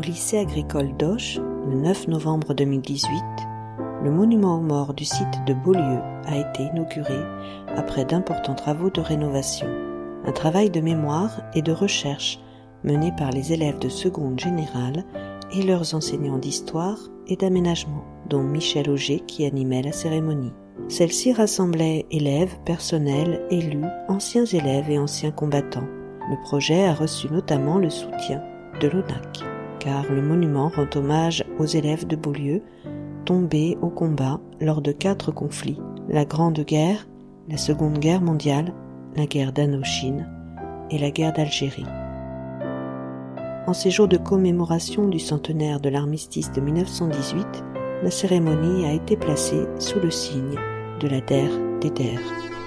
lycée agricole d'Auch, le 9 novembre 2018, le monument aux morts du site de Beaulieu a été inauguré après d'importants travaux de rénovation. Un travail de mémoire et de recherche mené par les élèves de seconde générale et leurs enseignants d'histoire et d'aménagement, dont Michel Auger qui animait la cérémonie. Celle-ci rassemblait élèves, personnel, élus, anciens élèves et anciens combattants. Le projet a reçu notamment le soutien de l'ONAC, car le monument rend hommage aux élèves de Beaulieu tombés au combat lors de 4 conflits, la Grande Guerre, la Seconde Guerre mondiale, la guerre d'Indochine et la guerre d'Algérie. En ces jours de commémoration du centenaire de l'armistice de 1918, la cérémonie a été placée sous le signe de la DER des DER.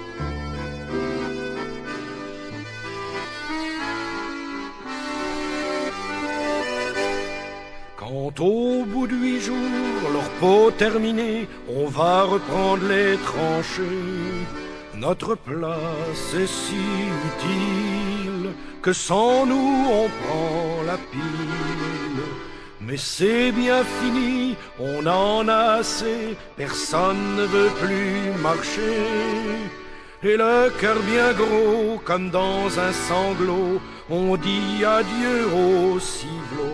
Quand au bout de 8 jours, leur peau terminée, on va reprendre les tranchées. Notre place est si utile que sans nous on prend la pile. Mais c'est bien fini, on en a assez, personne ne veut plus marcher. Et le cœur bien gros, comme dans un sanglot, on dit adieu au ciblot.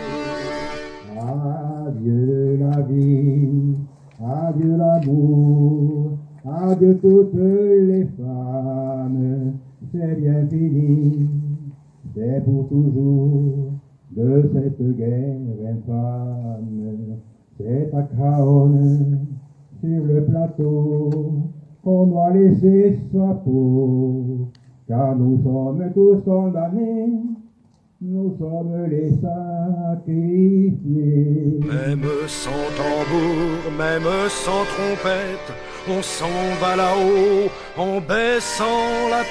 Adieu la vie, adieu l'amour, adieu toutes les femmes, c'est bien fini, c'est pour toujours de cette guerre infâme. C'est à Cahone, sur le plateau, qu'on doit laisser sa peau, car nous sommes tous condamnés. Nous sommes les sacrifiés. Même sans tambour, même sans trompette, on s'en va là-haut en baissant la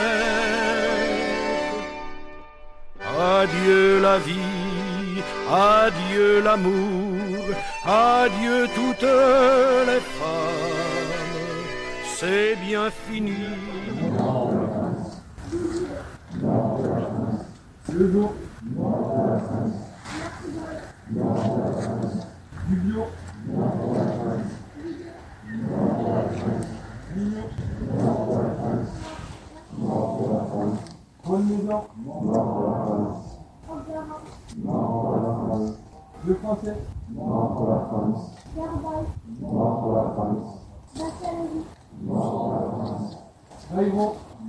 tête. Adieu la vie, adieu l'amour, adieu toutes les femmes, c'est bien fini. Le jour, du bio, bonne maison, le français, Raïro,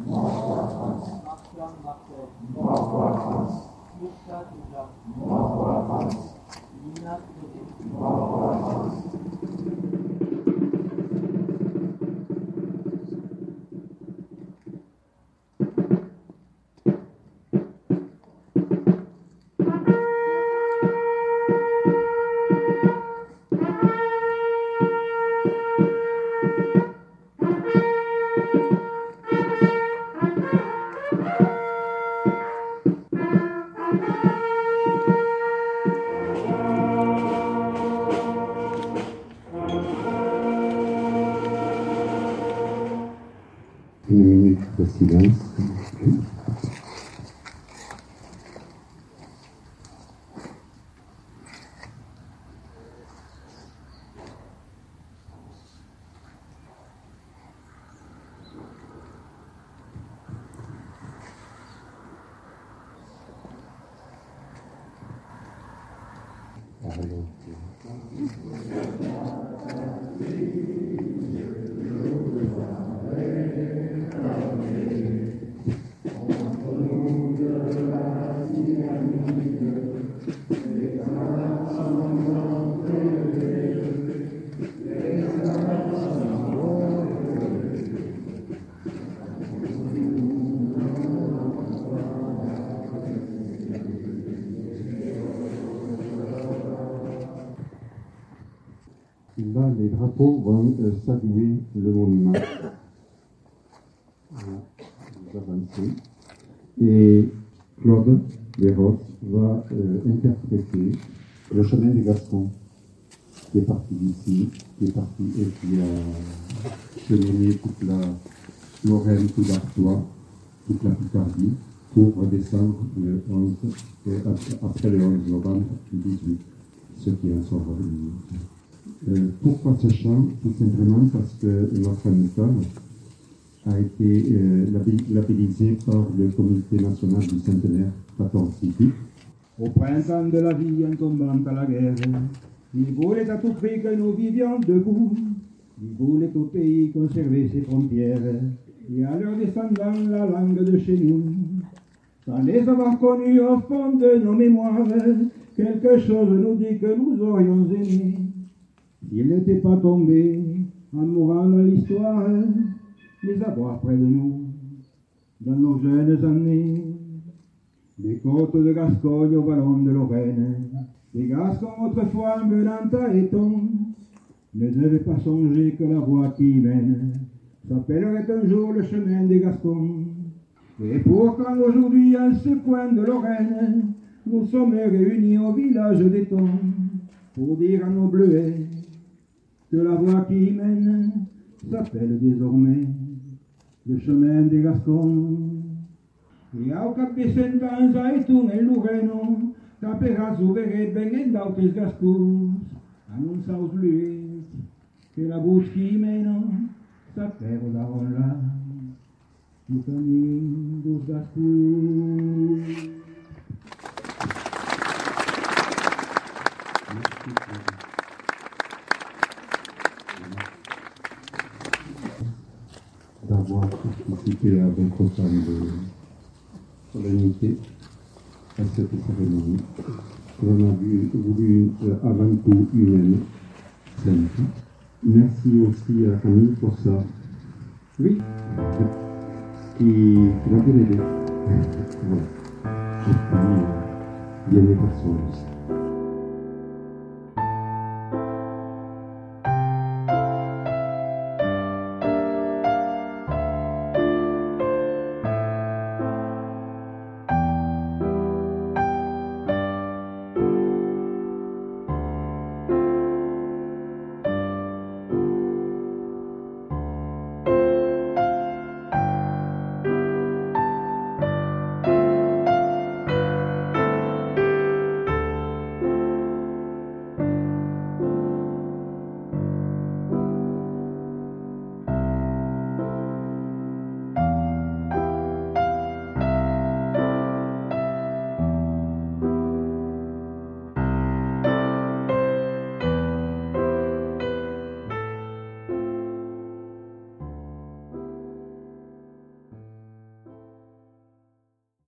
Une minute de silence. Là, les drapeaux vont saluer le monument. Vous avancez. Et Claude Béros va interpréter Le chemin des Gascons, qui est parti d'ici, qui est parti et qui a cheminé toute la Lorraine, tout l'Artois, toute la Picardie, pour redescendre le 11, et après le 11 novembre 18, ceux qui en sont revenus. Pourquoi ce chant? Tout simplement parce que notre école a été labellisée par le Comité national du centenaire 14-18. Au printemps de la vie, en tombant à la guerre, il voulait à tout prix que nous vivions debout. Il voulait au pays conserver ses frontières et à leurs descendants la langue de chez nous. Sans les avoir connus au fond de nos mémoires, quelque chose nous dit que nous aurions aimé. S'ils n'étaient pas tombés en mourant dans l'histoire, les avoir près de nous dans nos jeunes années. Des côtes de Gascogne aux vallons de Lorraine, les Gascons autrefois en venant à Éton, ne devaient pas songer que la voie qui mène s'appellerait un jour le chemin des Gascons. Et pourtant aujourd'hui, à ce coin de Lorraine, nous sommes réunis au village d'Éton pour dire à nos bleuets que la voie qui mène s'appelle désormais le chemin des Gascons. E ao cap de 100 ans a Éton et Lorraine, caperas ouveret ben d'autes gascous, annonça aux bleuets que la bouche qui mène s'appelle la Rolla, le camin dos gascous. D'avoir participé avec autant de solennité à cette cérémonie. On a voulu avant tout humaine, simple. Merci aussi à Camille pour ça. Oui, qui m'a bien aidé. Voilà. Et puis, bien les personnes aussi.